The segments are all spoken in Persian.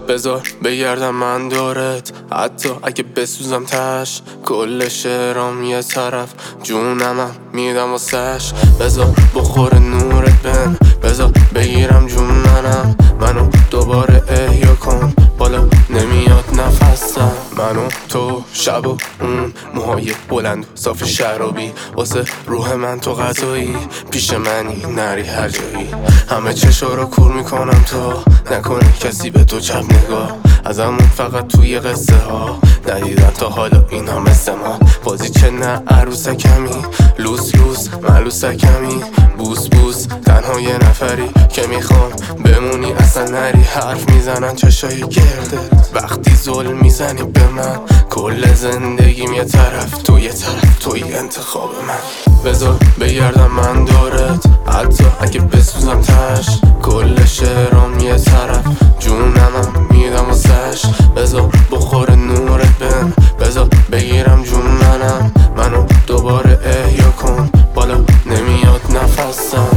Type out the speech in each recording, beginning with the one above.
بذار بگردم من دورت، حتی اگه بسوزم تش. کل شعرام یه طرف، جونمم میدم واسش. بذار بخور نورت بهم، بذار بگیرم جون منو دوباره احیا کن. بالا نمیاد نفسم، منو تو شب و اون موهای بلند و صاف شرابی. واسه روح من تو غذایی، پیش منی نری هر جایی. همه چشا رو کور میکنم تو نکنه کسی به تو چپ نگاه. ازمون فقط توی قصه ها ندیدن تا حالا اینا مثل ما. بازی چه نه عروسکمی، لوس لوس ملوسکمی. بوس بوس تنها یه نفری که میخوام بمونی اصلا نری. حرف میزنن چشای گردت وقتی ظلم میزنی به من. کل زندگیم یه طرف، تو یه طرف، توی انتخاب من. بذار بگردم من دورت، حتی اگه بسوزم تش. کل شعرام یه طرف، جونمم میدم واسش. بذار بخور نورت بهم، بذار بگیرم جون منو دوباره احیا کن. بالا نمیاد نفسم.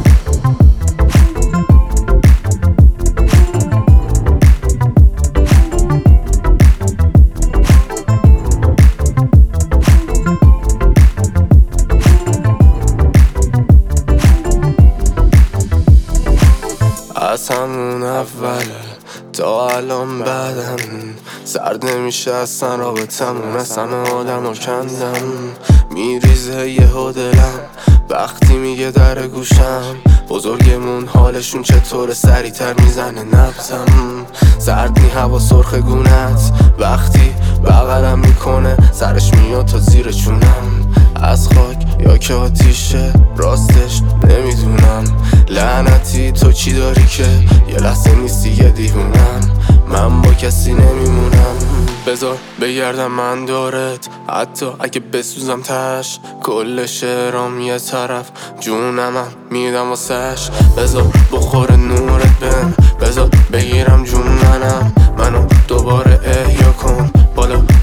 از همون اول تا الان بعدم سرد نمیشه اصلا رابطمون. از همه آدم رو کندم، میریزه یهو دلم وقتی میگه در گوشم. بزرگمون حالشون چطوره سریعتر میزنه نبزم. سرد نی هوا سرخ گونت وقتی بغلم میکنه، سرش میاد تا زیر چونم. از خاک یا که آتیشه راستش نمیدونم. لعنتی تو چی داری که یه لحظه نیستی یه دیوونم. من با کسی نمیمونم. بذار بگردم من دورت، حتی اگه بسوزم تش. کل شعرام یه طرف، جونمم میدم واسش. بذار بخور نورت بهم، بذار بگیرم جون منو دوباره احیا کن. بالا